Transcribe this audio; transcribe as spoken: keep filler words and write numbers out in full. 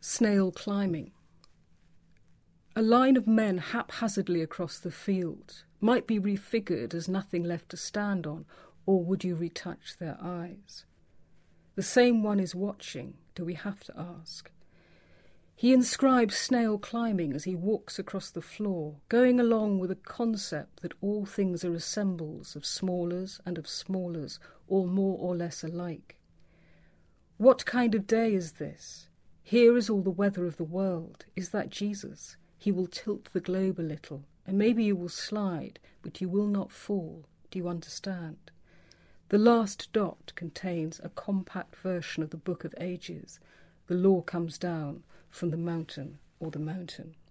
Snail climbing. A line of men haphazardly across the field might be refigured as nothing left to stand on, or would you retouch their eyes? The same one is watching, do we have to ask? He inscribes snail climbing as he walks across the floor, going along with a concept that all things are assembles of smallers and of smallers, all more or less alike. What kind of day is this? Here is all the weather of the world. Is that Jesus? He will tilt the globe a little, and maybe you will slide, but you will not fall. Do you understand? The last dot contains a compact version of the Book of Ages. The law comes down from the mountain or the mountain.